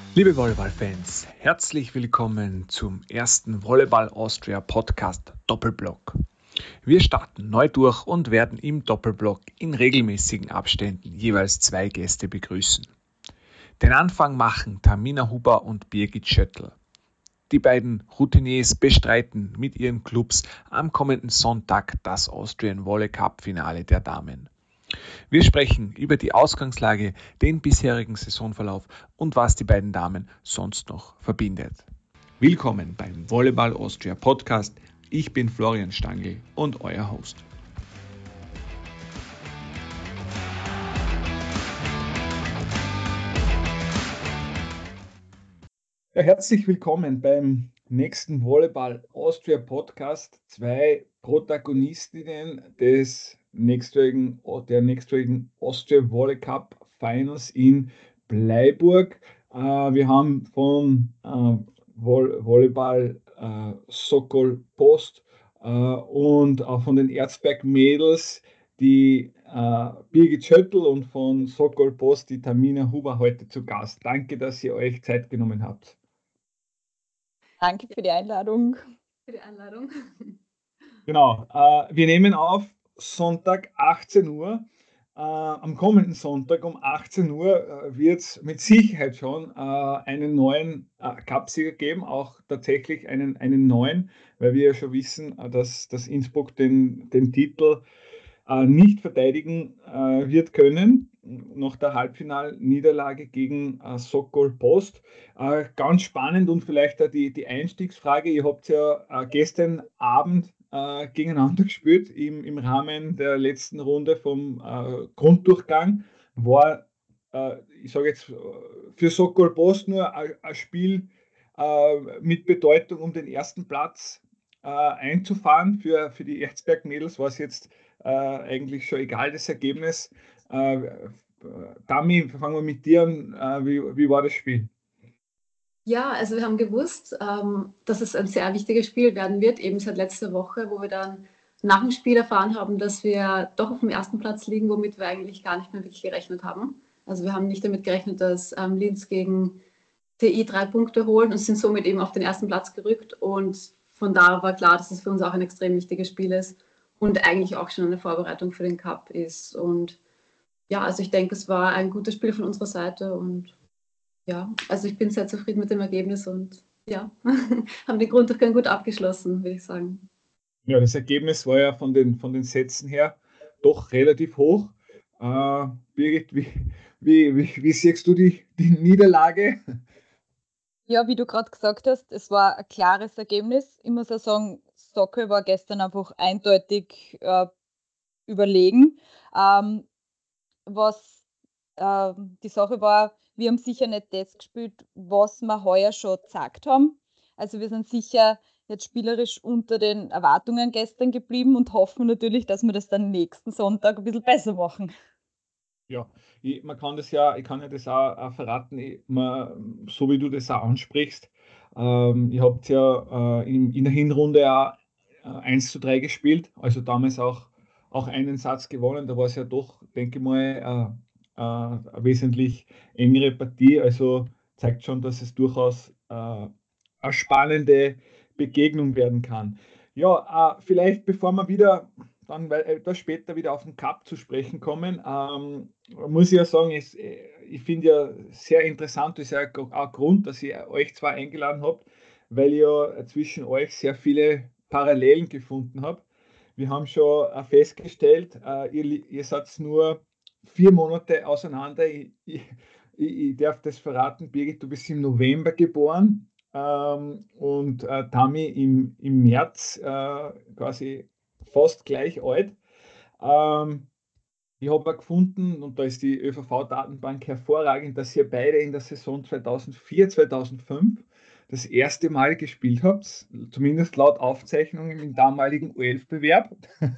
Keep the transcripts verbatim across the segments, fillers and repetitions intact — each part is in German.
Liebe Volleyball-Fans, herzlich willkommen zum ersten Volleyball Austria Podcast Doppelblock. Wir starten neu durch und werden im Doppelblock in regelmäßigen Abständen jeweils zwei Gäste begrüßen. Den Anfang machen Tamina Huber und Birgit Schöttl. Die beiden Routiniers bestreiten mit ihren Clubs am kommenden Sonntag das Austrian Volley Cup Finale der Damen. Wir sprechen über die Ausgangslage, den bisherigen Saisonverlauf und was die beiden Damen sonst noch verbindet. Willkommen beim Volleyball Austria Podcast. Ich bin Florian Stangl und euer Host. Ja, herzlich willkommen beim nächsten Volleyball Austria Podcast. Zwei Protagonistinnen des nächstjährigen, der nächstjährigen Austria Volley Cup Finals in Bleiburg. Äh, wir haben vom äh, Volleyball äh, Sokol Post äh, und auch von den Erzberg Mädels die äh, Birgit Schöttl und von Sokol Post die Tamina Huber heute zu Gast. Danke, dass ihr euch Zeit genommen habt. Danke für die Einladung. Für die Einladung. Genau, äh, wir nehmen auf Sonntag achtzehn Uhr. Äh, am kommenden Sonntag um achtzehn Uhr äh, wird es mit Sicherheit schon äh, einen neuen äh, Cupsieger geben, auch tatsächlich einen, einen neuen, weil wir ja schon wissen, äh, dass, dass Innsbruck den, den Titel äh, nicht verteidigen äh, wird können, nach der Halbfinalniederlage gegen äh, Sokol Post. Äh, ganz spannend und vielleicht auch die, die Einstiegsfrage, ihr habt ja äh, gestern Abend äh, gegeneinander gespielt im, im Rahmen der letzten Runde vom äh, Grunddurchgang. War, äh, ich sage jetzt, für Sokol Post nur ein, ein Spiel äh, mit Bedeutung, um den ersten Platz äh, einzufahren. Für, für die Erzberg-Mädels war es jetzt äh, eigentlich schon egal, das Ergebnis. Äh, Tami, fangen wir mit dir an. Äh, wie, wie war das Spiel? Ja, also wir haben gewusst, ähm, dass es ein sehr wichtiges Spiel werden wird, eben seit letzter Woche, wo wir dann nach dem Spiel erfahren haben, dass wir doch auf dem ersten Platz liegen, womit wir eigentlich gar nicht mehr wirklich gerechnet haben. Also wir haben nicht damit gerechnet, dass ähm, Linz gegen T I drei Punkte holen und sind somit eben auf den ersten Platz gerückt. Und von da war klar, dass es für uns auch ein extrem wichtiges Spiel ist und eigentlich auch schon eine Vorbereitung für den Cup ist. Und ja, also ich denke, es war ein gutes Spiel von unserer Seite und ja, also ich bin sehr zufrieden mit dem Ergebnis und ja, haben den Grunddurchgang gut abgeschlossen, würde ich sagen. Ja, das Ergebnis war ja von den, von den Sätzen her doch relativ hoch. Äh, Birgit, wie, wie, wie, wie siehst du die, die Niederlage? Ja, wie du gerade gesagt hast, es war ein klares Ergebnis. Ich muss auch sagen, Sokol war gestern einfach eindeutig äh, überlegen. Ähm, was äh, die Sache war, wir haben sicher nicht das gespielt, was wir heuer schon gezeigt haben. Also wir sind sicher jetzt spielerisch unter den Erwartungen gestern geblieben und hoffen natürlich, dass wir das dann nächsten Sonntag ein bisschen besser machen. Ja, ich, man kann das ja, ich kann ja das auch, auch verraten, ich, man, so wie du das auch ansprichst. Ähm, ihr habt ja äh, in, in der Hinrunde auch äh, eins zu drei gespielt, also damals auch, auch einen Satz gewonnen. Da war es ja doch, denke ich mal, äh, äh, eine wesentlich engere Partie. Also zeigt schon, dass es durchaus äh, eine spannende Begegnung werden kann. Ja, äh, vielleicht bevor wir wieder dann weil etwas später wieder auf den Cup zu sprechen kommen, ähm, muss ich ja sagen, ist, äh, ich finde ja sehr interessant, das ist ja auch Grund, dass ihr euch zwar eingeladen habt, weil ihr ja zwischen euch sehr viele Parallelen gefunden habt. Wir haben schon äh, festgestellt, äh, ihr, ihr seid nur vier Monate auseinander. Ich, ich, ich darf das verraten, Birgit, du bist im November geboren ähm, und äh, Tami im, im März äh, quasi fast gleich alt. Ähm, ich habe gefunden, und da ist die ÖVV-Datenbank hervorragend, dass ihr beide in der Saison zweitausendvier, zweitausendfünf das erste Mal gespielt habt, zumindest laut Aufzeichnungen im damaligen U elf-Bewerb.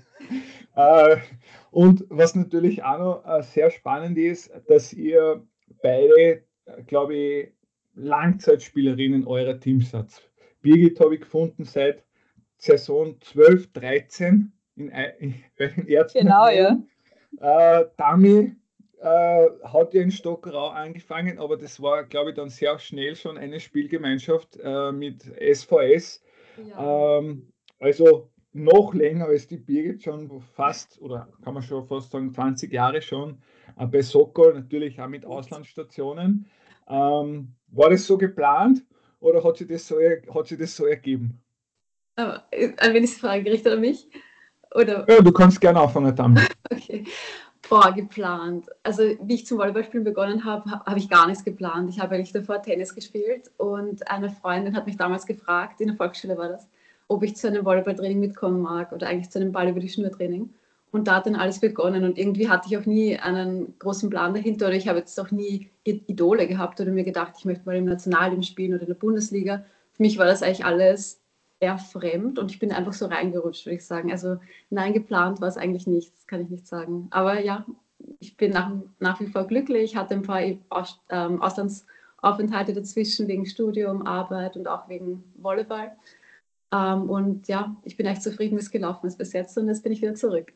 äh, und was natürlich auch noch äh, sehr spannend ist, dass ihr beide, äh, glaube ich, Langzeitspielerinnen eurer Teams seid. Birgit habe ich gefunden seit Saison zwölf, dreizehn in, in, bei den Ärzten. Genau, ja. Äh, Dami äh, hat ja in Stockerau angefangen, aber das war, glaube ich, dann sehr schnell schon eine Spielgemeinschaft äh, mit S V S. Ja, Ähm, also noch länger als die Birgit, schon fast, oder kann man schon fast sagen, zwanzig Jahre schon äh, bei Sokol, natürlich auch mit Auslandsstationen. Ähm, war das so geplant oder hat sich das so, er- hat sich das so ergeben? aber äh, an wen ist die Frage gerichtet, an mich? Oder, Ja, du kannst gerne anfangen damit. okay. Boah, geplant. Also, wie ich zum Volleyballspielen begonnen habe, ha- habe ich gar nichts geplant. Ich habe eigentlich davor Tennis gespielt und eine Freundin hat mich damals gefragt, in der Volksschule war das, ob ich zu einem Volleyballtraining mitkommen mag oder eigentlich zu einem Ball über die Schnur Training. Und da hat dann alles begonnen und irgendwie hatte ich auch nie einen großen Plan dahinter oder ich habe jetzt auch nie I- Idole gehabt oder mir gedacht, ich möchte mal im Nationalteam spielen oder in der Bundesliga. Für mich war das eigentlich alles eher fremd und ich bin einfach so reingerutscht, würde ich sagen. Also nein, geplant war es eigentlich nichts, kann ich nicht sagen. Aber ja, ich bin nach, nach wie vor glücklich, hatte ein paar Aus, ähm, Auslandsaufenthalte dazwischen wegen Studium, Arbeit und auch wegen Volleyball. Ähm, und ja, ich bin echt zufrieden, wie es gelaufen ist bis jetzt und jetzt bin ich wieder zurück.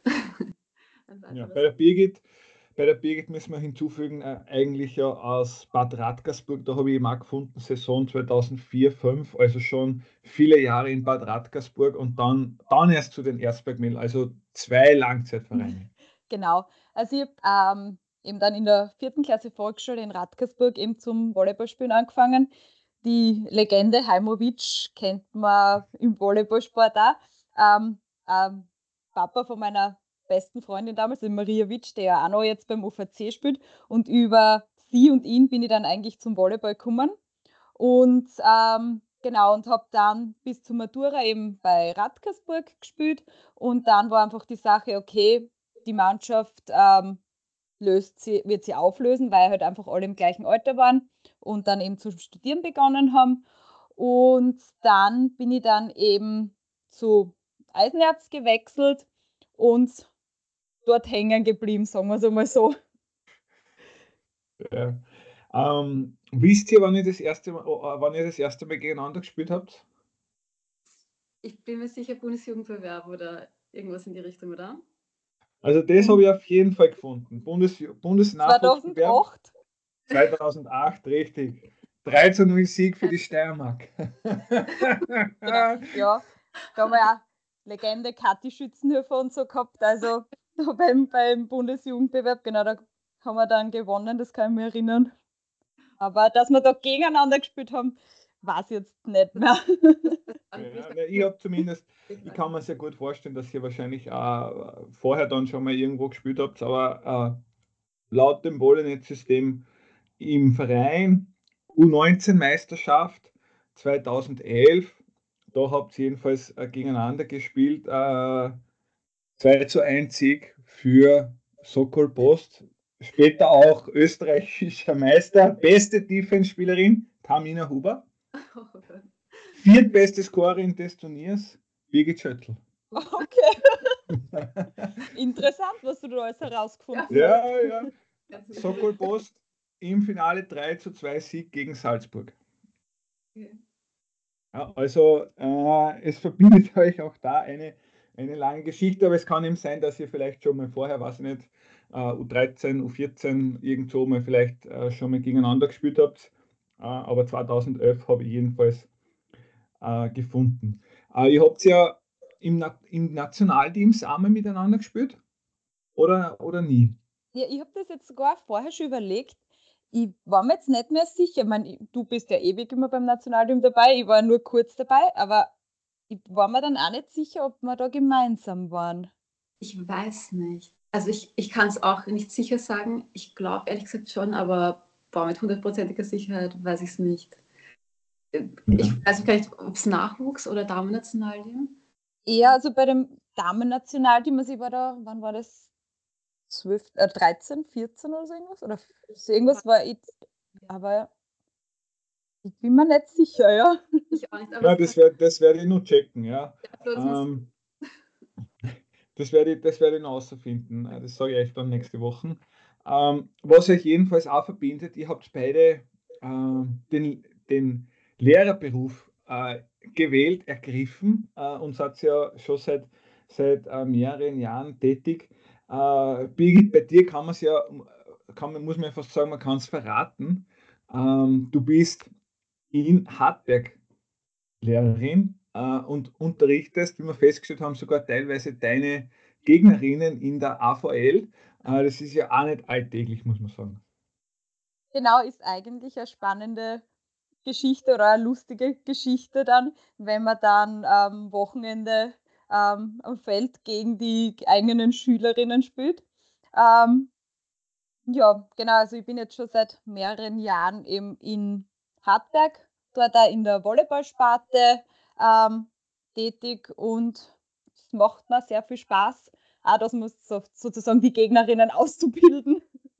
Ein Ja, weiteres. bei der Birgit, bei der Birgit müssen wir hinzufügen, äh, eigentlich ja aus Bad Radkersburg, da habe ich eben auch gefunden, Saison zweitausendvier, zweitausendfünf, also schon viele Jahre in Bad Radkersburg und dann, dann erst zu den Erzbergmädel, also zwei Langzeitvereine. Genau. Also ich habe ähm, eben dann in der vierten Klasse Volksschule in Radkersburg eben zum Volleyballspielen angefangen. Die Legende Heimovic kennt man im Volleyballsport auch. Ähm, ähm, Papa von meiner besten Freundin damals, die Maria Witsch, der ja auch noch jetzt beim U V C spielt. Und über sie und ihn bin ich dann eigentlich zum Volleyball gekommen. Und ähm, genau, und habe dann bis zur Matura eben bei Radkersburg gespielt. Und dann war einfach die Sache, okay, die Mannschaft ähm, löst sie, wird sie auflösen, weil halt einfach alle im gleichen Alter waren und dann eben zu studieren begonnen haben. Und dann bin ich dann eben zu Eisenerz gewechselt und dort hängen geblieben, sagen wir es einmal so. Ja. Ähm, wisst ihr, wann ihr das erste Mal, oh, äh, wann ihr das erste Mal gegeneinander gespielt habt? Ich bin mir sicher, Bundesjugendbewerb oder irgendwas in die Richtung, oder? Also das habe ich auf jeden Fall gefunden. Bundes, Bundesnachwuchsbewerb zweitausendacht. zweitausendacht, richtig. drei zu null Sieg für die Steiermark. Genau, ja. Da haben wir ja Legende Kathi Schützenhöfer und so gehabt. Also da beim, beim Bundesjugendbewerb, genau, da haben wir dann gewonnen, das kann ich mich erinnern. Aber dass wir da gegeneinander gespielt haben, weiß ich jetzt nicht mehr. Ja, ne, ich habe zumindest, ich kann mir sehr gut vorstellen, dass ihr wahrscheinlich auch vorher dann schon mal irgendwo gespielt habt, aber äh, laut dem Bolognese-System im Verein U neunzehn Meisterschaft zweitausendelf, da habt ihr jedenfalls äh, gegeneinander gespielt. Äh, zwei zu eins Sieg für Sokol Post. Später auch österreichischer Meister. Beste Defense-Spielerin Tamina Huber. Oh Gott. Viertbeste Scorerin des Turniers Birgit Schöttl. Okay, interessant, was du da alles herausgefunden hast. Ja, ja. Ganz Sokol sicher. Post im Finale drei zu zwei Sieg gegen Salzburg. Okay. Ja, also äh, es verbindet euch auch da eine, eine lange Geschichte, aber es kann eben sein, dass ihr vielleicht schon mal vorher, weiß ich nicht, äh, U dreizehn, U vierzehn irgendwo mal vielleicht äh, schon mal gegeneinander gespielt habt. Äh, aber zweitausendelf habe ich jedenfalls äh, gefunden. Äh, ihr habt ja im, Na im Nationalteams einmal miteinander gespielt oder, oder nie? Ja, ich habe das jetzt sogar vorher schon überlegt. Ich war mir jetzt nicht mehr sicher. Ich meine, du bist ja ewig immer beim Nationalteam dabei. Ich war nur kurz dabei, aber ich war mir dann auch nicht sicher, ob wir da gemeinsam waren. Ich weiß nicht. Also ich, ich kann es auch nicht sicher sagen. Ich glaube ehrlich gesagt schon, aber boah, mit hundertprozentiger Sicherheit weiß ich es nicht. Äh, Ich Ja. weiß gar nicht, ob es Nachwuchs oder Damen-Nationalteam. Eher also bei dem Damen-Nationalteam, also ich war da, wann war das? zwölf, äh, dreizehn, vierzehn oder so irgendwas? Oder so irgendwas war ich, aber ich bin mir nicht sicher, ja. Ich auch nicht, aber Ja, es kann das werde das werd ich nur checken, ja. so, das muss, Ähm, Das werde ich, das werde ich noch herausfinden. Äh, Das sage ich euch dann nächste Woche. Ähm, was euch jedenfalls auch verbindet, ihr habt beide äh, den, den Lehrerberuf äh, gewählt, ergriffen äh, und seid ja schon seit, seit äh, mehreren Jahren tätig. Äh, Birgit, bei dir kann man es ja kann man, muss man fast sagen, man kann es verraten. Ähm, du bist in Hartberg Lehrerin äh, und unterrichtest, wie wir festgestellt haben, sogar teilweise deine Gegnerinnen in der A V L. Äh, das ist ja auch nicht alltäglich, muss man sagen. Genau, ist eigentlich eine spannende Geschichte oder eine lustige Geschichte dann, wenn man dann am Wochenende ähm, am Feld gegen die eigenen Schülerinnen spielt. Ähm, ja, genau, also ich bin jetzt schon seit mehreren Jahren eben in Hartberg, dort auch in der Volleyballsparte ähm, tätig und es macht mir sehr viel Spaß, auch das muss so, sozusagen die Gegnerinnen auszubilden.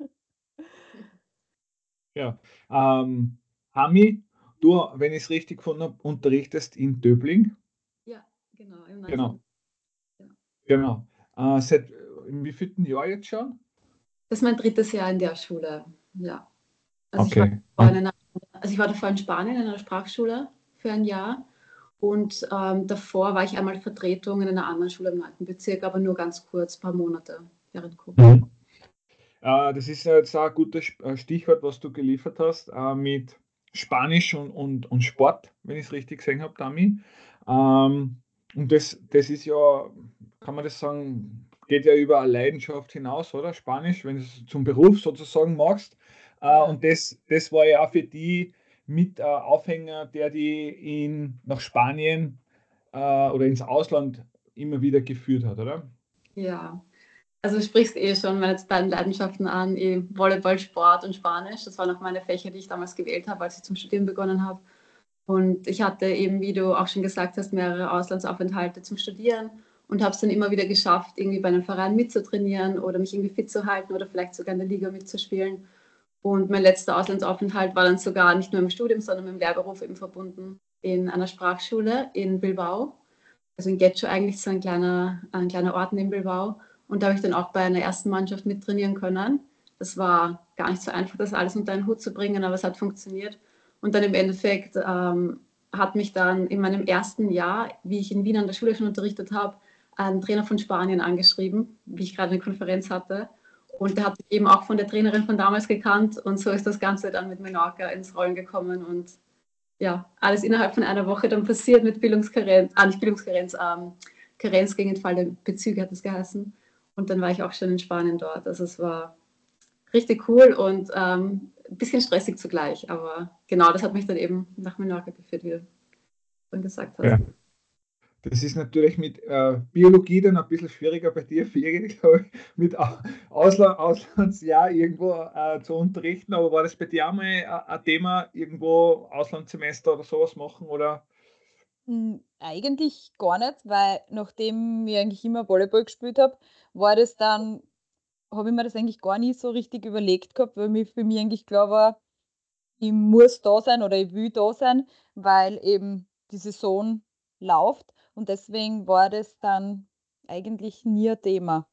Ja. Ähm, Hami, du, wenn ich es richtig gefunden habe, unterrichtest in Döbling. Ja, genau, im Genau, neunzehnten. Ja. genau. Äh, seit in wievielten Jahr jetzt schon? Das ist mein drittes Jahr in der Schule. Ja. Also ich war Okay. davor in Und, einer, also ich war davor in Spanien in einer Sprachschule für ein Jahr und ähm, davor war ich einmal Vertretung in einer anderen Schule im neunten Bezirk, aber nur ganz kurz, ein paar Monate während Covid. mhm. Äh, das ist ja jetzt auch ein gutes Sp- äh, Stichwort, was du geliefert hast, äh, mit Spanisch und, und, und Sport, wenn ich es richtig gesehen habe, Dami. Ähm, und das, das ist ja, kann man das sagen, geht ja über eine Leidenschaft hinaus, oder? Spanisch, wenn du es zum Beruf sozusagen machst. Äh, Ja. und das, das war ja auch für die mit äh, Aufhänger, der die in, nach Spanien äh, oder ins Ausland immer wieder geführt hat, oder? Ja, also du sprichst eh schon meine beiden Leidenschaften an, eh Volleyball, Sport und Spanisch. Das waren auch meine Fächer, die ich damals gewählt habe, als ich zum Studieren begonnen habe. Und ich hatte eben, wie du auch schon gesagt hast, mehrere Auslandsaufenthalte zum Studieren und habe es dann immer wieder geschafft, irgendwie bei einem Verein mitzutrainieren oder mich irgendwie fit zu halten oder vielleicht sogar in der Liga mitzuspielen. Und mein letzter Auslandsaufenthalt war dann sogar nicht nur im Studium, sondern mit dem Lehrberuf eben verbunden in einer Sprachschule in Bilbao. Also in Getxo eigentlich so ein kleiner, ein kleiner Ort in Bilbao. Und da habe ich dann auch bei einer ersten Mannschaft mittrainieren können. Das war gar nicht so einfach, das alles unter einen Hut zu bringen, aber es hat funktioniert. Und dann im Endeffekt ähm, hat mich dann in meinem ersten Jahr, wie ich in Wien an der Schule schon unterrichtet habe, ein Trainer von Spanien angeschrieben, wie ich gerade eine Konferenz hatte. Und der hat mich eben auch von der Trainerin von damals gekannt. Und so ist das Ganze dann mit Menorca ins Rollen gekommen. Und ja, alles innerhalb von einer Woche dann passiert mit Bildungskarenz, ah, nicht Bildungskarenz, ähm, Karenz gegen Entfall der Bezüge hat es geheißen. Und dann war ich auch schon in Spanien dort. Also es war richtig cool und ähm, ein bisschen stressig zugleich. Aber genau, das hat mich dann eben nach Menorca geführt, wie du schon gesagt hast. Ja. Das ist natürlich mit äh, Biologie dann ein bisschen schwieriger bei dir, schwierig, glaub ich, mit Au- Ausland, Auslandsjahr irgendwo äh, zu unterrichten. Aber war das bei dir auch mal äh, ein Thema, irgendwo Auslandssemester oder sowas machen? Oder? Hm, eigentlich gar nicht, weil nachdem ich eigentlich immer Volleyball gespielt habe, war das dann habe ich mir das eigentlich gar nie so richtig überlegt gehabt, weil mir für mich eigentlich klar war, ich muss da sein oder ich will da sein, weil eben die Saison läuft und deswegen war das dann eigentlich nie ein Thema.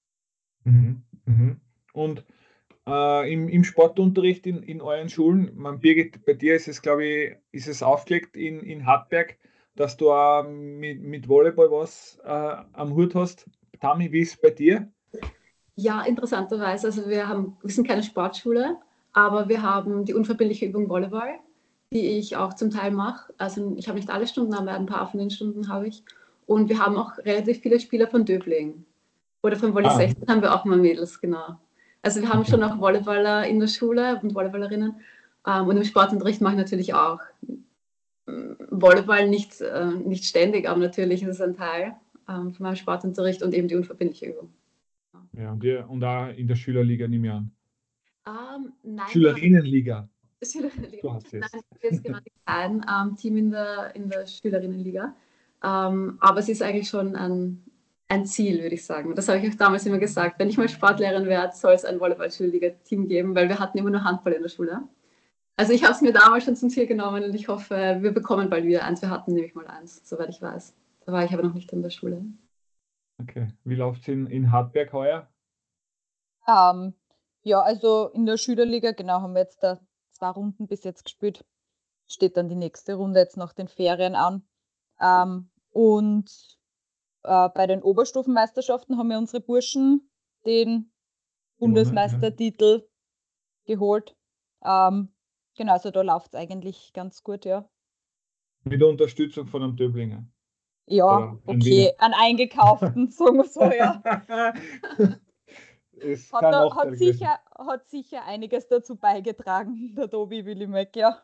Mhm. Mhm. Und äh, im, im Sportunterricht in, in euren Schulen, man, Birgit, bei dir ist es, glaube ich, ist es aufgelegt in, in Hartberg, dass du auch mit, mit Volleyball was äh, am Hut hast. Tami, wie ist es bei dir? Ja, interessanterweise, also wir haben, wir sind keine Sportschule, aber wir haben die unverbindliche Übung Volleyball, die ich auch zum Teil mache. Also ich habe nicht alle Stunden, aber ein paar von den Stunden habe ich. Und wir haben auch relativ viele Spieler von Döbling. Oder von Volley Ah, sechzehn haben wir auch mal Mädels, genau. Also wir haben okay. schon auch Volleyballer in der Schule und Volleyballerinnen. Ähm, und im Sportunterricht mache ich natürlich auch ähm, Volleyball nicht, äh, nicht ständig, aber natürlich ist es ein Teil ähm, von meinem Sportunterricht und eben die unverbindliche Übung. Ja, und, ihr, und auch in der Schülerliga nehme ich an. Ähm, nein, wir haben Schülerinnenliga, Schülerinnenliga. so heißt es Nein, jetzt. ich bin jetzt gerade kein ähm, Team in der, in der Schülerinnenliga. Ähm, aber es ist eigentlich schon ein, ein Ziel, würde ich sagen. Und das habe ich auch damals immer gesagt. Wenn ich mal Sportlehrerin werde, soll es ein Volleyball-Schulliga-Team geben, weil wir hatten immer nur Handball in der Schule. Also ich habe es mir damals schon zum Ziel genommen und ich hoffe, wir bekommen bald wieder eins. Wir hatten nämlich mal eins, soweit ich weiß. Da war ich aber noch nicht in der Schule. Okay. Wie läuft es in, in Hartberg heuer? Ähm, ja, also in der Schülerliga, genau, haben wir jetzt da zwei Runden bis jetzt gespielt. Steht dann die nächste Runde jetzt nach den Ferien an. Ähm, und äh, bei den Oberstufenmeisterschaften haben wir unsere Burschen den Gewonnen, ja. Bundesmeistertitel geholt. Ähm, genau, also da läuft es eigentlich ganz gut, ja. Mit der Unterstützung von einem Döblinger. Ja, okay, einen eingekauften, sagen wir so, ja. Es Hat, kann da, Nachteil hat, gewesen. sicher, hat sicher einiges dazu beigetragen, der Tobi Willimek, ja.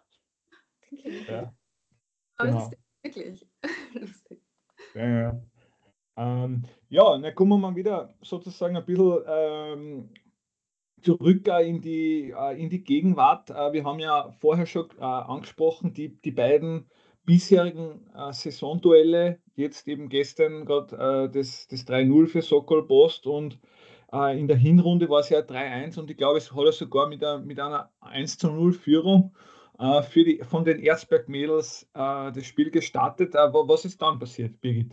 Ja, Aber es genau. ist wirklich lustig. Ja, ja. Ähm, ja, dann kommen wir mal wieder sozusagen ein bisschen ähm, zurück äh, in die, äh, in die Gegenwart. Äh, wir haben ja vorher schon äh, angesprochen, die, die beiden bisherigen äh, Saisonduelle, jetzt eben gestern gerade äh, das, das drei null für Sokol Post und äh, in der Hinrunde war es ja drei eins und ich glaube, es hat er sogar mit, einer- mit einer eins zu null Führung äh, für die, von den Erzberg-Mädels äh, das Spiel gestartet. Aber was ist dann passiert, Birgit?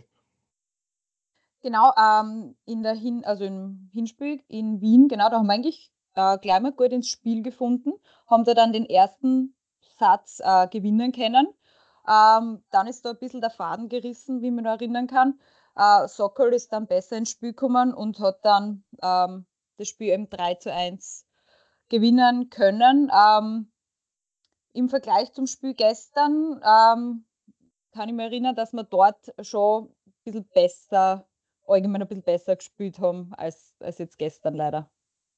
Genau, ähm, in der Hin also im Hinspiel in Wien, genau, da haben wir eigentlich äh, gleich mal gut ins Spiel gefunden, haben da dann den ersten Satz äh, gewinnen können. Ähm, dann ist da ein bisschen der Faden gerissen, wie man da erinnern kann. Äh, Sokol ist dann besser ins Spiel gekommen und hat dann ähm, das Spiel eben drei zu eins gewinnen können. Ähm, Im Vergleich zum Spiel gestern ähm, kann ich mich erinnern, dass wir dort schon ein bisschen besser, allgemein ein bisschen besser gespielt haben als, als jetzt gestern leider.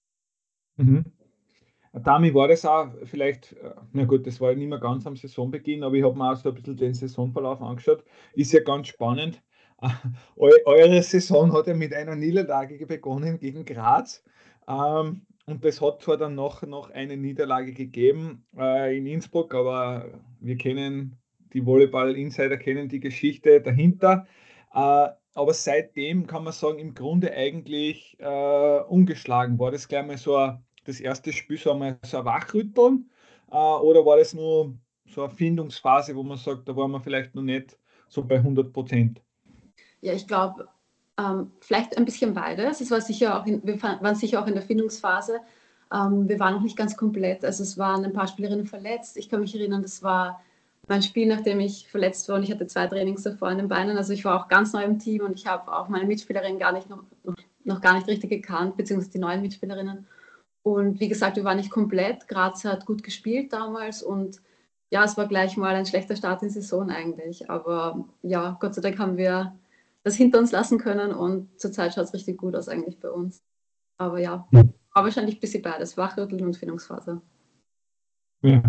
Mhm. Dami war das auch vielleicht, äh, na gut, das war ja nicht mehr ganz am Saisonbeginn, aber ich habe mir auch so ein bisschen den Saisonverlauf angeschaut. Ist ja ganz spannend. Eu eure Saison hat ja mit einer Niederlage begonnen gegen Graz. Ähm, und das hat zwar dann noch, noch eine Niederlage gegeben äh, in Innsbruck, aber wir kennen, die Volleyball-Insider kennen die Geschichte dahinter. Äh, aber seitdem kann man sagen, im Grunde eigentlich äh, ungeschlagen. War das gleich mal so ein, das erste Spiel so einmal so ein Wachrütteln? Äh, oder war das nur so eine Findungsphase, wo man sagt, da waren wir vielleicht noch nicht so bei hundert Prozent? Ja, ich glaube, ähm, vielleicht ein bisschen beides. Es war sicher auch in, wir waren sicher auch in der Findungsphase. Ähm, wir waren noch nicht ganz komplett. Also es waren ein paar Spielerinnen verletzt. Ich kann mich erinnern, das war mein Spiel, nachdem ich verletzt war und ich hatte zwei Trainings davor in den Beinen. Also ich war auch ganz neu im Team und ich habe auch meine Mitspielerinnen gar nicht noch, noch, noch gar nicht richtig gekannt, beziehungsweise die neuen Mitspielerinnen. Und wie gesagt, wir waren nicht komplett. Graz hat gut gespielt damals und ja, es war gleich mal ein schlechter Start in die Saison eigentlich. Aber ja, Gott sei Dank haben wir das hinter uns lassen können und zurzeit schaut es richtig gut aus eigentlich bei uns. Aber ja, war wahrscheinlich ein bisschen beides, Wachrütteln und Findungsphase. Ja.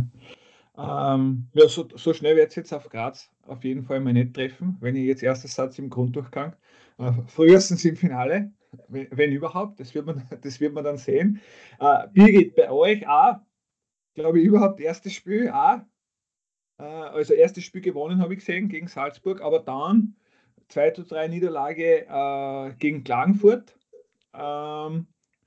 Ähm, ja, so, so schnell wird es jetzt auf Graz auf jeden Fall mal nicht treffen, wenn ich jetzt erster Satz im Grunddurchgang. Äh, frühestens im Finale, wenn, wenn überhaupt, das wird man, das wird man dann sehen. Äh, Birgit, bei euch auch, glaube ich, überhaupt erstes Spiel auch. Äh, also erstes Spiel gewonnen habe ich gesehen gegen Salzburg, aber dann zwei zu drei Niederlage äh, gegen Klagenfurt. Ähm,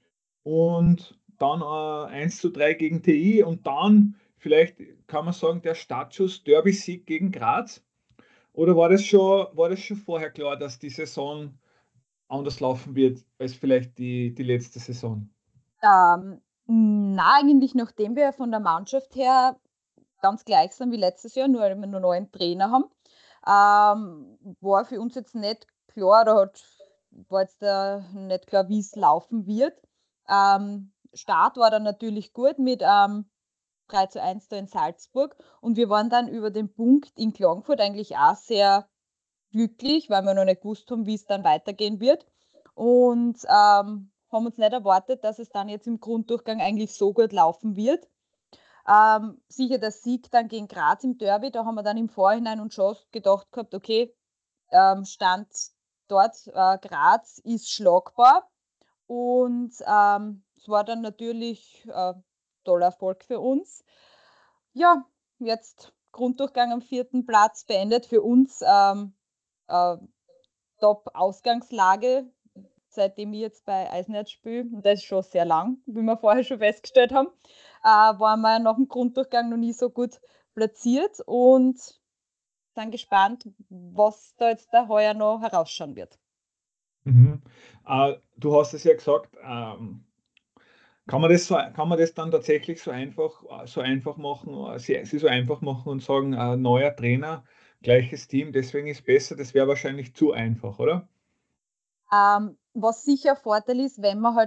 und dann äh, eins zu drei gegen T I und dann vielleicht kann man sagen, der Startschuss Derby-Sieg gegen Graz. Oder war das schon, war das schon vorher klar, dass die Saison anders laufen wird als vielleicht die, die letzte Saison? Ähm, na, eigentlich nachdem wir von der Mannschaft her ganz gleich sind wie letztes Jahr, nur weil wir nur neuen Trainer haben, ähm, war für uns jetzt nicht klar, da hat, war jetzt äh, nicht klar, wie es laufen wird. Ähm, Start war dann natürlich gut mit ähm, drei zu eins da in Salzburg und wir waren dann über den Punkt in Klagenfurt eigentlich auch sehr glücklich, weil wir noch nicht gewusst haben, wie es dann weitergehen wird und ähm, haben uns nicht erwartet, dass es dann jetzt im Grunddurchgang eigentlich so gut laufen wird. Ähm, sicher der Sieg dann gegen Graz im Derby, da haben wir dann im Vorhinein uns schon gedacht gehabt, okay, ähm, Stand dort, äh, Graz ist schlagbar und ähm, es war dann natürlich äh, toller Erfolg für uns. Ja, jetzt Grunddurchgang am vierten Platz beendet für uns. Ähm, äh, Top-Ausgangslage, seitdem ich jetzt bei Eisenerz spiele. Und das ist schon sehr lang, wie wir vorher schon festgestellt haben. Äh, waren wir nach dem Grunddurchgang noch nie so gut platziert und sind gespannt, was da jetzt da heuer noch herausschauen wird. Mhm. Äh, du hast es ja gesagt, ähm, kann man das so, kann man das dann tatsächlich so einfach, so einfach machen, äh, sie, sie so einfach machen und sagen, äh, neuer Trainer, gleiches Team, deswegen ist besser, das wäre wahrscheinlich zu einfach, oder? Ähm, was sicher ein Vorteil ist, wenn man halt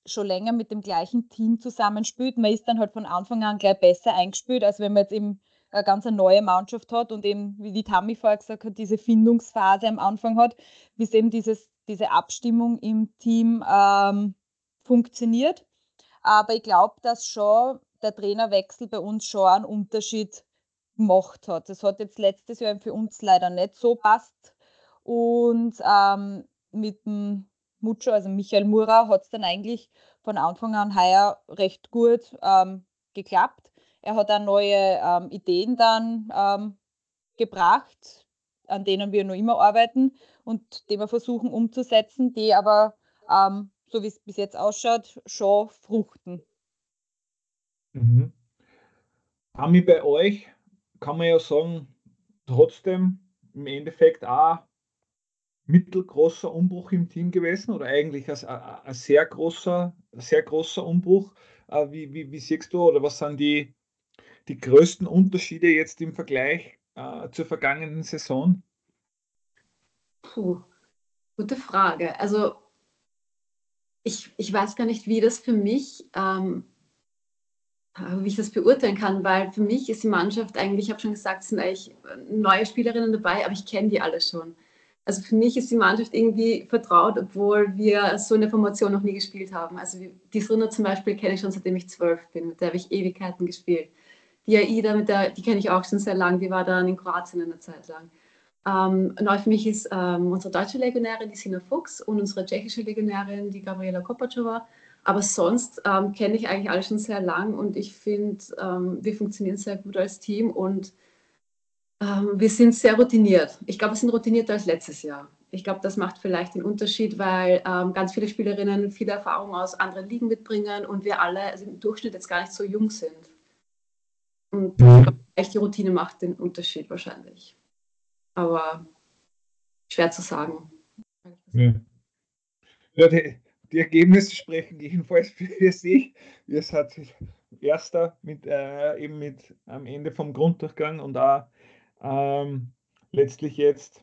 schon länger mit dem gleichen Team zusammenspielt. Man ist dann halt von Anfang an gleich besser eingespielt, als wenn man jetzt eben eine ganz neue Mannschaft hat und eben, wie die Tammy vorher gesagt hat, diese Findungsphase am Anfang hat, bis eben dieses, diese Abstimmung im Team ähm, funktioniert. Aber ich glaube, dass schon der Trainerwechsel bei uns schon einen Unterschied gemacht hat. Das hat jetzt letztes Jahr für uns leider nicht so passt. Und ähm, mit dem Mucho, also Michael Mura, hat es dann eigentlich von Anfang an heuer recht gut ähm, geklappt. Er hat auch neue ähm, Ideen dann ähm, gebracht, an denen wir noch immer arbeiten und die wir versuchen umzusetzen, die aber, ähm, so wie es bis jetzt ausschaut, schon fruchten. Mhm. Ami, bei euch kann man ja sagen, trotzdem im Endeffekt auch mittelgroßer Umbruch im Team gewesen oder eigentlich ein, ein, ein sehr großer, sehr großer Umbruch. Äh, Wie, wie, wie siehst du oder was sind die, die größten Unterschiede jetzt im Vergleich äh, zur vergangenen Saison? Puh, gute Frage. Also ich, ich weiß gar nicht, wie das für mich, ähm, wie ich das beurteilen kann, weil für mich ist die Mannschaft eigentlich, ich habe schon gesagt, es sind eigentlich neue Spielerinnen dabei, aber ich kenne die alle schon. Also für mich ist die Mannschaft irgendwie vertraut, obwohl wir so eine Formation noch nie gespielt haben. Also die Srinna zum Beispiel kenne ich schon, seitdem ich zwölf bin, mit der habe ich Ewigkeiten gespielt. Die Aida, mit der, die kenne ich auch schon sehr lang, die war dann in Kroatien eine Zeit lang. Ähm, neu für mich ist ähm, unsere deutsche Legionärin, die Sina Fuchs, und unsere tschechische Legionärin, die Gabriela Kopacova. Aber sonst ähm, kenne ich eigentlich alle schon sehr lang und ich finde, ähm, wir funktionieren sehr gut als Team und ähm, wir sind sehr routiniert. Ich glaube, wir sind routinierter als letztes Jahr. Ich glaube, das macht vielleicht den Unterschied, weil ähm, ganz viele Spielerinnen viele Erfahrungen aus anderen Ligen mitbringen und wir alle also im Durchschnitt jetzt gar nicht so jung sind. Und ich glaube, die Routine macht den Unterschied wahrscheinlich. Aber schwer zu sagen. Ja. Ja, die, die Ergebnisse sprechen jedenfalls für sich. Wir sind Erster mit, äh, eben mit am Ende vom Grunddurchgang und auch ähm, letztlich jetzt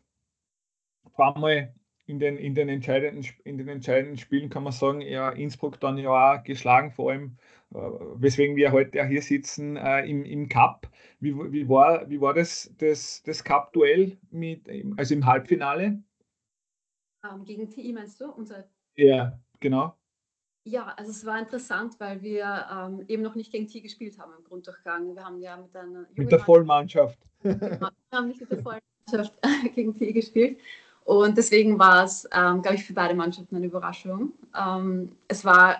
zweimal in den, in den entscheidenden, in den entscheidenden Spielen kann man sagen, ja, Innsbruck dann ja auch geschlagen, vor allem, äh, weswegen wir heute auch hier sitzen, äh, im, im Cup. Wie, wie, war, wie war das, das, das Cup-Duell mit, also im Halbfinale? Ähm, gegen T I meinst du? Unser Ja, genau. Ja, also es war interessant, weil wir ähm, eben noch nicht gegen T I gespielt haben im Grunddurchgang. Wir haben ja mit einer Mit jungen der Mannschaft, Vollmannschaft. wir haben nicht mit der vollen Mannschaft gegen T I gespielt. Und deswegen war es, ähm, glaube ich, für beide Mannschaften eine Überraschung. Ähm, es war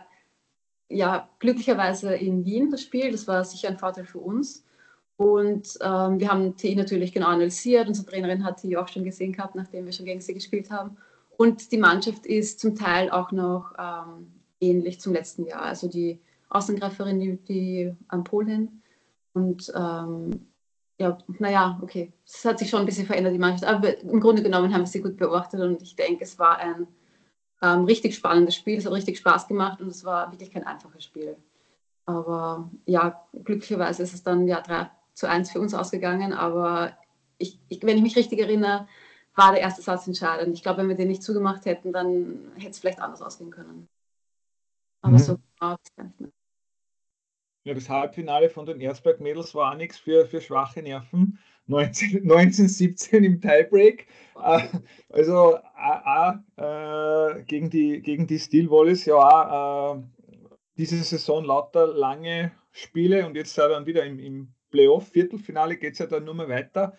ja glücklicherweise in Wien das Spiel. Das war sicher ein Vorteil für uns. Und ähm, wir haben T I natürlich genau analysiert. Unsere Trainerin hat T I auch schon gesehen gehabt, nachdem wir schon gegen sie gespielt haben. Und die Mannschaft ist zum Teil auch noch ähm, ähnlich zum letzten Jahr. Also die Außengreiferin, die, die an Polen. Und ähm, ja, naja, okay. Es hat sich schon ein bisschen verändert, die Mannschaft. Aber im Grunde genommen haben wir sie gut beobachtet und ich denke, es war ein ähm, richtig spannendes Spiel. Es hat richtig Spaß gemacht und es war wirklich kein einfaches Spiel. Aber ja, glücklicherweise ist es dann ja drei zu eins für uns ausgegangen. Aber ich, ich, wenn ich mich richtig erinnere, war der erste Satz entscheidend. Ich glaube, wenn wir den nicht zugemacht hätten, dann hätte es vielleicht anders ausgehen können. Aber so Mhm. genau ist es gar nicht mehr. Ja, das Halbfinale von den Erzberg-Mädels war auch nichts für, für schwache Nerven. neunzehn, neunzehn siebzehn im Tiebreak. Äh, also auch, äh, gegen die, gegen die Steel Wallis ja auch äh, diese Saison lauter lange Spiele und jetzt ja dann wieder im, im Playoff-Viertelfinale geht es ja dann nur mehr weiter.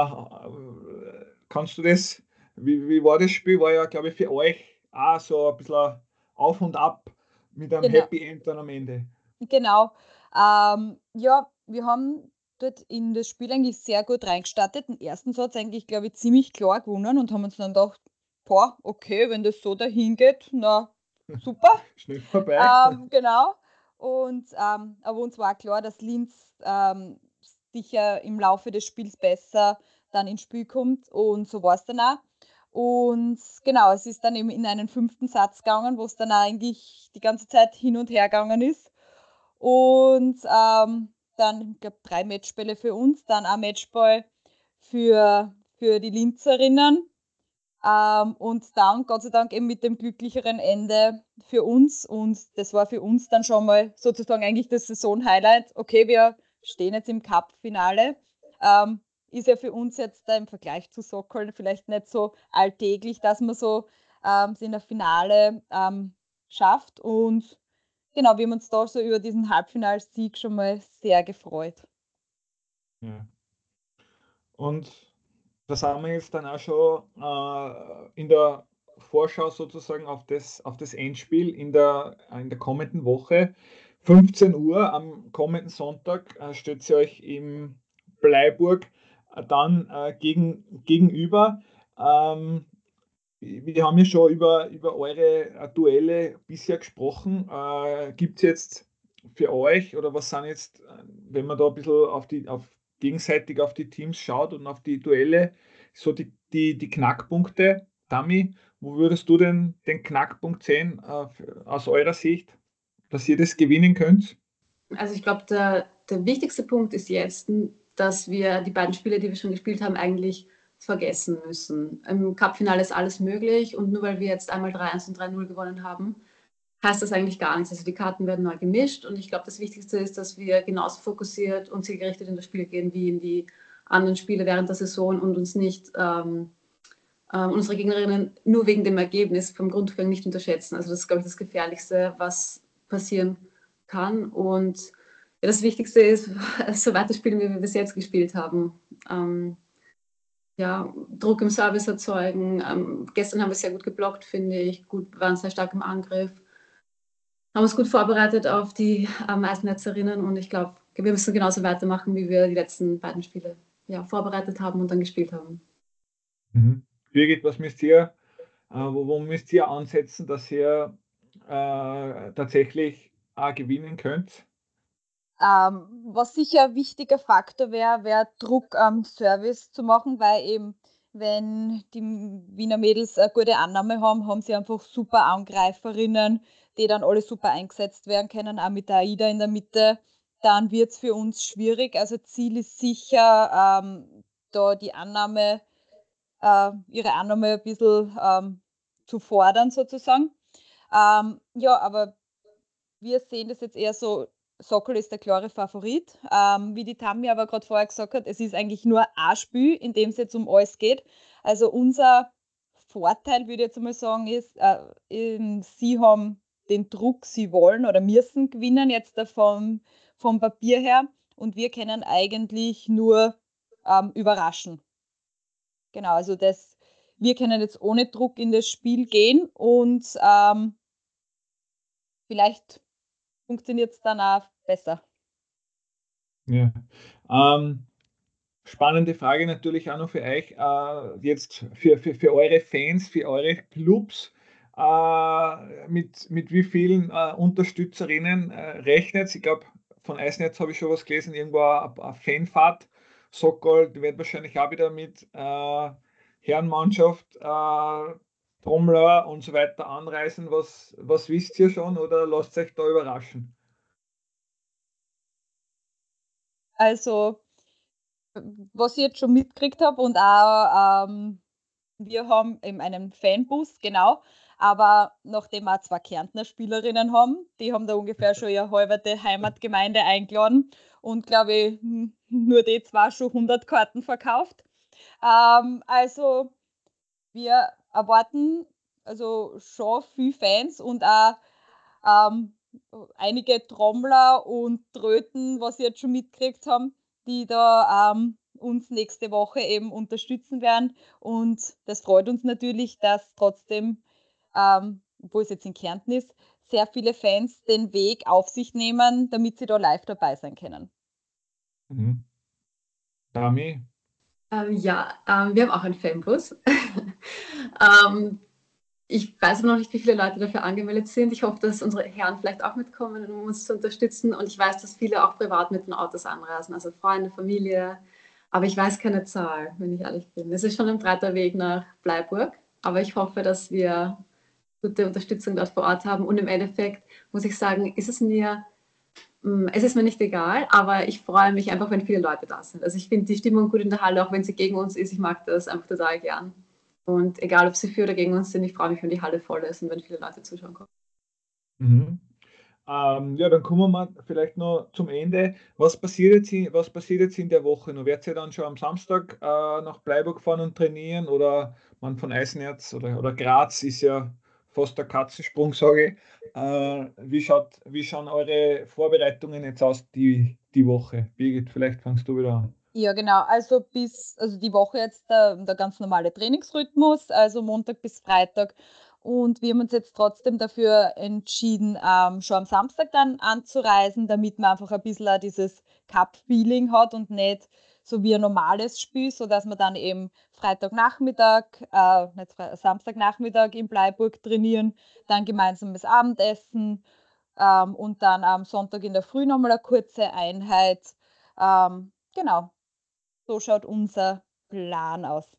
Äh, kannst du das, wie, wie war das Spiel? War ja, glaube ich, für euch auch so ein bisschen auf und ab mit einem Genau. Happy End dann am Ende. Genau. Ähm, ja, wir haben dort in das Spiel eigentlich sehr gut reingestartet. Den ersten Satz eigentlich, glaube ich, ziemlich klar gewonnen und haben uns dann gedacht, boah, okay, wenn das so dahin geht, na super. Schnell vorbei. Ähm, genau. Und ähm, aber uns war auch klar, dass Linz ähm, sicher im Laufe des Spiels besser dann ins Spiel kommt und so war es dann auch. Und genau, es ist dann eben in einen fünften Satz gegangen, wo es dann auch eigentlich die ganze Zeit hin und her gegangen ist. Und ähm, dann, ich glaube, drei Matchbälle für uns, dann ein Matchball für, für die Linzerinnen. Ähm, und dann, Gott sei Dank, eben mit dem glücklicheren Ende für uns. Und das war für uns dann schon mal sozusagen eigentlich das Saison-Highlight. Okay, wir stehen jetzt im Cup-Finale. Ähm, ist ja für uns jetzt da im Vergleich zu Sokol vielleicht nicht so alltäglich, dass man so ähm, in der Finale ähm, schafft. Und genau, wir haben uns da so über diesen Halbfinalsieg schon mal sehr gefreut. Ja. Und das haben wir jetzt dann auch schon äh, in der Vorschau sozusagen auf das, auf das Endspiel in der, in der kommenden Woche. fünfzehn Uhr am kommenden Sonntag äh, steht sie euch im Bleiburg äh, dann äh, gegen, gegenüber. Ähm, wir haben ja schon über, über eure äh, Duelle bisher gesprochen. Äh, Gibt es jetzt für euch oder was sind jetzt, äh, wenn man da ein bisschen auf die, auf, gegenseitig auf die Teams schaut und auf die Duelle, so die, die, die Knackpunkte? Tami, wo würdest du denn den Knackpunkt sehen äh, aus eurer Sicht, dass ihr das gewinnen könnt? Also ich glaube, der, der wichtigste Punkt ist jetzt, dass wir die beiden Spiele, die wir schon gespielt haben, eigentlich vergessen müssen. Im Cup-Finale ist alles möglich und nur weil wir jetzt einmal drei eins und drei null gewonnen haben, heißt das eigentlich gar nichts. Also die Karten werden neu gemischt und ich glaube, das Wichtigste ist, dass wir genauso fokussiert und zielgerichtet in das Spiel gehen wie in die anderen Spiele während der Saison und uns nicht ähm, äh, unsere Gegnerinnen nur wegen dem Ergebnis vom Grundgefühl nicht unterschätzen. Also das ist, glaube ich, das Gefährlichste, was passieren kann. Und ja, das Wichtigste ist, so weiterspielen, wie wir bis jetzt gespielt haben. Ähm, ja, Druck im Service erzeugen. Ähm, gestern haben wir sehr gut geblockt, finde ich. Gut, waren sehr stark im Angriff. Haben uns gut vorbereitet auf die ähm, Eisnetzerinnen und ich glaube, wir müssen genauso weitermachen, wie wir die letzten beiden Spiele ja, vorbereitet haben und dann gespielt haben. Mhm. Birgit, was müsst ihr, äh, wo, wo müsst ihr ansetzen, dass ihr äh, tatsächlich äh, gewinnen könnt? Ähm, was sicher ein wichtiger Faktor wäre, wäre Druck am Service zu machen, weil eben, wenn die Wiener Mädels eine gute Annahme haben, haben sie einfach super Angreiferinnen, die dann alle super eingesetzt werden können, auch mit der AIDA in der Mitte. Dann wird es für uns schwierig. Also Ziel ist sicher, ähm, da die Annahme, äh, ihre Annahme ein bisschen ähm, zu fordern sozusagen. Ähm, ja, aber wir sehen das jetzt eher so, Sokol ist der klare Favorit. Ähm, wie die Tami aber gerade vorher gesagt hat, es ist eigentlich nur ein Spiel, in dem es jetzt um alles geht. Also unser Vorteil, würde ich jetzt mal sagen, ist, äh, ähm, sie haben den Druck, sie wollen oder müssen gewinnen, jetzt da vom, vom Papier her. Und wir können eigentlich nur ähm, überraschen. Genau, also das, wir können jetzt ohne Druck in das Spiel gehen und ähm, vielleicht funktioniert es dann auch besser. Ja. Ähm, spannende Frage natürlich auch noch für euch, äh, jetzt für, für, für eure Fans, für eure Clubs. Äh, mit, mit wie vielen äh, Unterstützerinnen äh, rechnet? Ich glaube, von Eisnetz habe ich schon was gelesen, irgendwo eine, eine Fanfahrt. Sokol, die wird wahrscheinlich auch wieder mit äh, Herrenmannschaft, äh, Trommler und so weiter anreisen. Was, was wisst ihr schon oder lasst euch da überraschen? Also, was ich jetzt schon mitgekriegt habe und auch ähm, wir haben eben einen Fanbus, genau, aber nachdem wir zwei Kärntner Spielerinnen haben, die haben da ungefähr schon ihre halbe Heimatgemeinde eingeladen und glaube ich, n- nur die zwei schon hundert Karten verkauft. Ähm, also wir erwarten also schon viel Fans und auch ähm, einige Trommler und Tröten, was wir jetzt schon mitgekriegt haben, die da ähm, uns nächste Woche eben unterstützen werden. Und das freut uns natürlich, dass trotzdem, ähm, obwohl es jetzt in Kärnten ist, sehr viele Fans den Weg auf sich nehmen, damit sie da live dabei sein können. Mhm. Dami? Ähm, ja, ähm, wir haben auch einen Fanbus. ähm, ich weiß noch nicht, wie viele Leute dafür angemeldet sind. Ich hoffe, dass unsere Herren vielleicht auch mitkommen, um uns zu unterstützen. Und ich weiß, dass viele auch privat mit den Autos anreisen, also Freunde, Familie. Aber ich weiß keine Zahl, wenn ich ehrlich bin. Es ist schon ein breiter Weg nach Bleiburg. Aber ich hoffe, dass wir gute Unterstützung dort vor Ort haben. Und im Endeffekt muss ich sagen, ist es mir es ist mir nicht egal, aber ich freue mich einfach, wenn viele Leute da sind. Also ich finde die Stimmung gut in der Halle, auch wenn sie gegen uns ist. Ich mag das einfach total gern. Und egal, ob sie für oder gegen uns sind, ich freue mich, wenn die Halle voll ist und wenn viele Leute zuschauen kommen. Mhm. Ähm, ja, dann kommen wir vielleicht noch zum Ende. Was passiert jetzt in, was passiert jetzt in der Woche noch? Werdet ihr dann schon am Samstag äh, nach Bleiburg fahren und trainieren? Oder man von Eisenerz oder, oder Graz ist ja fast der Katzensprung, sage ich. Äh, wie schaut, wie schauen eure Vorbereitungen jetzt aus die, die Woche? Birgit, vielleicht fangst du wieder an. Ja, genau. Also bis, also die Woche jetzt der, der ganz normale Trainingsrhythmus, also Montag bis Freitag. Und wir haben uns jetzt trotzdem dafür entschieden, ähm, schon am Samstag dann anzureisen, damit man einfach ein bisschen auch dieses Cup-Feeling hat und nicht so wie ein normales Spiel, sodass man dann eben Freitagnachmittag, äh, nicht Fre Samstagnachmittag in Bleiburg trainieren, dann gemeinsames Abendessen ähm, und dann am Sonntag in der Früh nochmal eine kurze Einheit. Ähm, genau. So schaut unser Plan aus.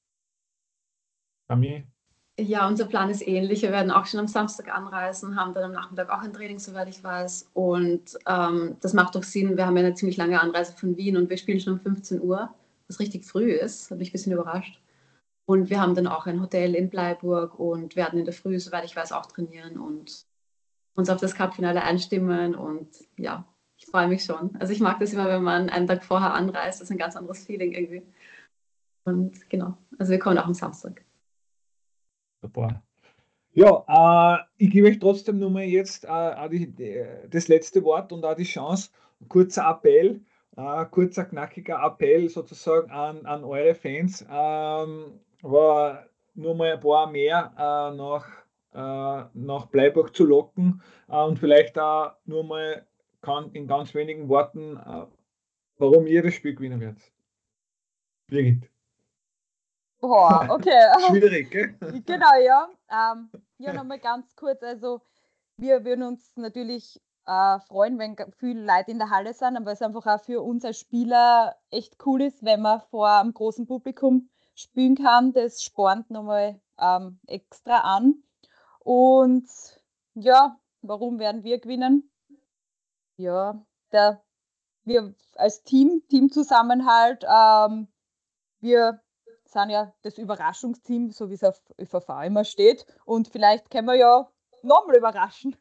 Ami? Ja, unser Plan ist ähnlich. Wir werden auch schon am Samstag anreisen, haben dann am Nachmittag auch ein Training, soweit ich weiß. Und ähm, das macht doch Sinn. Wir haben ja eine ziemlich lange Anreise von Wien und wir spielen schon um fünfzehn Uhr, was richtig früh ist. Hat mich ein bisschen überrascht. Und wir haben dann auch ein Hotel in Bleiburg und werden in der Früh, soweit ich weiß, auch trainieren und uns auf das Cup-Finale einstimmen. Und ja, ich freue mich schon. Also ich mag das immer, wenn man einen Tag vorher anreist. Das ist ein ganz anderes Feeling irgendwie. Und genau, also wir kommen auch am Samstag. Super. Ja, äh, ich gebe euch trotzdem nur mal jetzt äh, auch die, die, das letzte Wort und auch die Chance. Kurzer Appell, äh, kurzer knackiger Appell sozusagen an, an eure Fans, ähm, war nur mal ein paar mehr äh, nach, äh, nach Bleiburg zu locken äh, und vielleicht auch nur mal kann in ganz wenigen Worten, äh, warum ihr das Spiel gewinnen werdet. Birgit. Boah, okay. Schwierig, gell? Genau, ja. Ähm, ja, nochmal ganz kurz. Also, wir würden uns natürlich äh, freuen, wenn ga- viele Leute in der Halle sind, aber es einfach auch für uns als Spieler echt cool ist, wenn man vor einem großen Publikum spielen kann. Das spornt nochmal ähm, extra an. Und ja, warum werden wir gewinnen? Ja, der, wir als Team, Teamzusammenhalt, ähm, wir sind ja das Überraschungsteam, so wie es auf Ö V V immer steht. Und vielleicht können wir ja nochmal überraschen.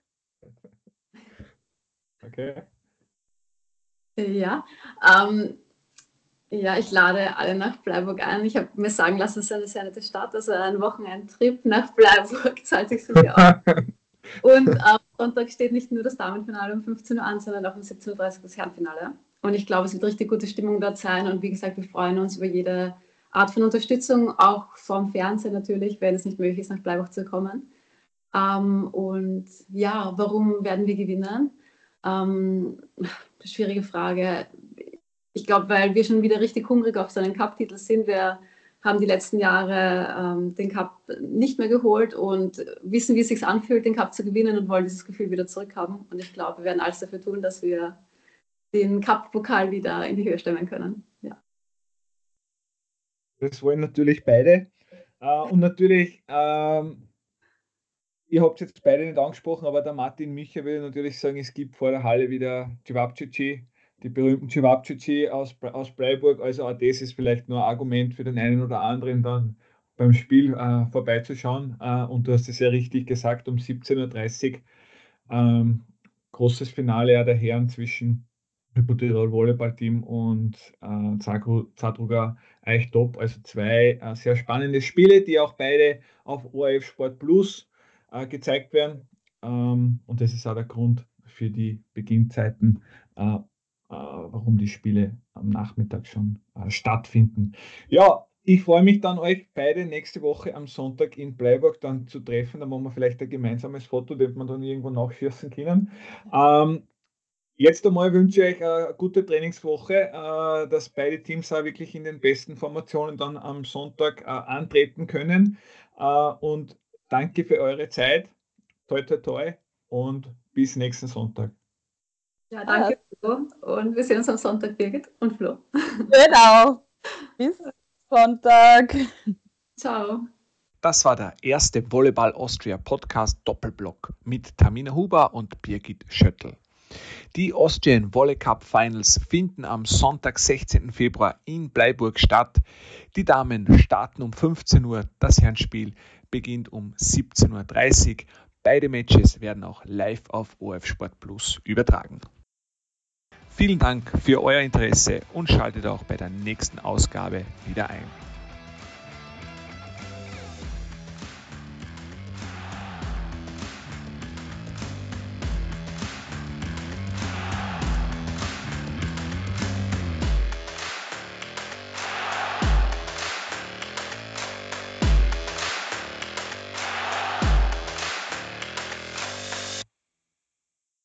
Okay. Ja, ähm, ja, ich lade alle nach Bleiburg ein. Ich habe mir sagen lassen, es ist eine sehr nette Stadt, also ein Wochenendtrip nach Bleiburg zahlt sich sogar aus. Und am Sonntag steht nicht nur das Damenfinale um fünfzehn Uhr an, sondern auch um siebzehn Uhr dreißig das Herrenfinale. Und ich glaube, es wird richtig gute Stimmung dort sein. Und wie gesagt, wir freuen uns über jede Art von Unterstützung, auch vom Fernsehen natürlich, wenn es nicht möglich ist, nach Bleiburg zu kommen. Ähm, und ja, warum werden wir gewinnen? Ähm, schwierige Frage. Ich glaube, weil wir schon wieder richtig hungrig auf so einen Cup-Titel sind. Wir haben die letzten Jahre ähm, den Cup nicht mehr geholt und wissen, wie es sich anfühlt, den Cup zu gewinnen und wollen dieses Gefühl wieder zurückhaben. Und ich glaube, wir werden alles dafür tun, dass wir den Cup-Pokal wieder in die Höhe stemmen können. Ja. Das wollen natürlich beide. Äh, und natürlich, ähm, ihr habt es jetzt beide nicht angesprochen, aber der Martin Micha will natürlich sagen, es gibt vor der Halle wieder Cevapcici, die berühmten Cevapcici aus, aus Freiburg. Also auch das ist vielleicht nur ein Argument für den einen oder anderen, dann beim Spiel äh, vorbeizuschauen. Äh, und du hast es ja richtig gesagt, um siebzehn Uhr dreißig ähm, großes Finale ja der Herren zwischen Hypotirol Volleyballteam und äh, Zadruga Eichtop. Also zwei äh, sehr spannende Spiele, die auch beide auf O R F Sport Plus äh, gezeigt werden. Ähm, und das ist auch der Grund für die Beginnzeiten, äh, äh, warum die Spiele am Nachmittag schon äh, stattfinden. Ja, ich freue mich dann, euch beide nächste Woche am Sonntag in Bleiburg dann zu treffen. Da machen wir vielleicht ein gemeinsames Foto, das wir dann irgendwo nachschießen können. Ähm, jetzt einmal wünsche ich euch eine gute Trainingswoche, äh, dass beide Teams auch wirklich in den besten Formationen dann am Sonntag äh, antreten können. Äh, und danke für eure Zeit. Toi, toi, toi und bis nächsten Sonntag. Ja, danke, Flo. Und wir sehen uns am Sonntag, Birgit und Flo. Genau. Bis Sonntag. Ciao. Das war der erste Volleyball Austria Podcast Doppelblock mit Tamina Huber und Birgit Schöttl. Die Austrian Volley Cup Finals finden am Sonntag, sechzehnten Februar in Bleiburg statt. Die Damen starten um fünfzehn Uhr, das Herrenspiel beginnt um siebzehn Uhr dreißig. Beide Matches werden auch live auf O R F Sport Plus übertragen. Vielen Dank für euer Interesse und schaltet auch bei der nächsten Ausgabe wieder ein.